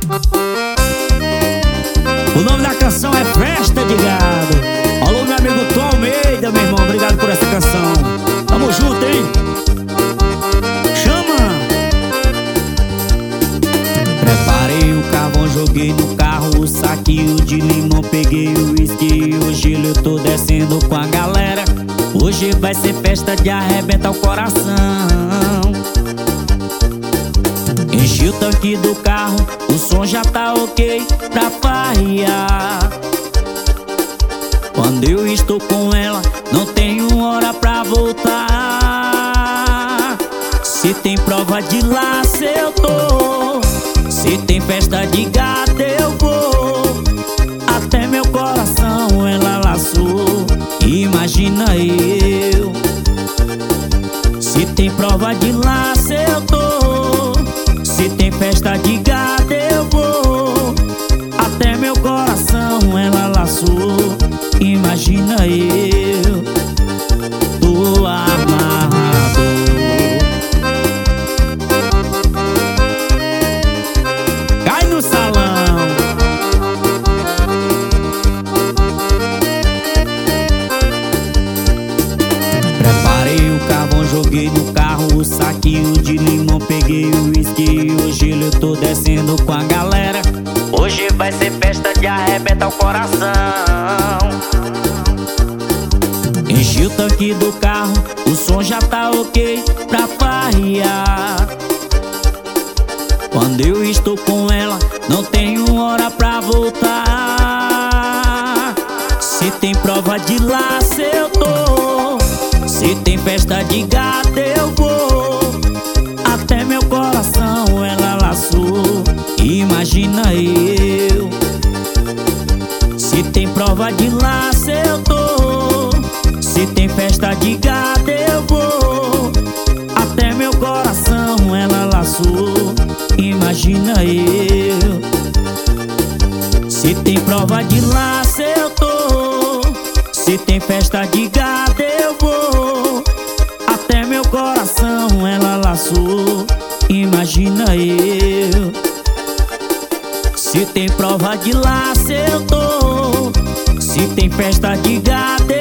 O nome da canção é Festa de Gado. Alô, meu amigo Tom Almeida, meu irmão, obrigado por essa canção. Tamo junto, hein? Chama! Preparei o carvão, joguei no carro o saquinho de limão, peguei o uísque e o gelo, eu tô descendo com a galera. Hoje vai ser festa de arrebentar o coração. Enchi o tanque do carro, o som já tá ok pra farrear. Quando eu estou com ela, não tenho hora pra voltar. Se tem prova de laço eu tô, se tem festa de gato eu vou. Até meu coração ela laçou, imagina eu. Se tem prova de laço eu tô, se tem festa de gado eu vou. Até meu coração ela laçou, imagina eu. Tô amarrado. Cai no salão. Preparei o carvão, joguei no carro o saquinho de limão, peguei o uísque e o gelo, eu tô descendo com a galera. Hoje vai ser festa de arrebentar o coração. Enchi o tanque do carro, o som já tá ok pra farrear. Quando eu estou com ela, não tenho hora pra voltar. Se tem prova de laço eu tô, se tem festa de gato eu vou. Até meu coração ela laçou, imagina eu. Se tem prova de laço eu tô, se tem festa de gado eu vou. Até meu coração ela laçou, imagina eu. Se tem prova de laço eu tô, se tem festa de gado eu vou. Até meu coração ela laçou, imagina eu. Se tem prova de laço eu tô, se tem festa de gado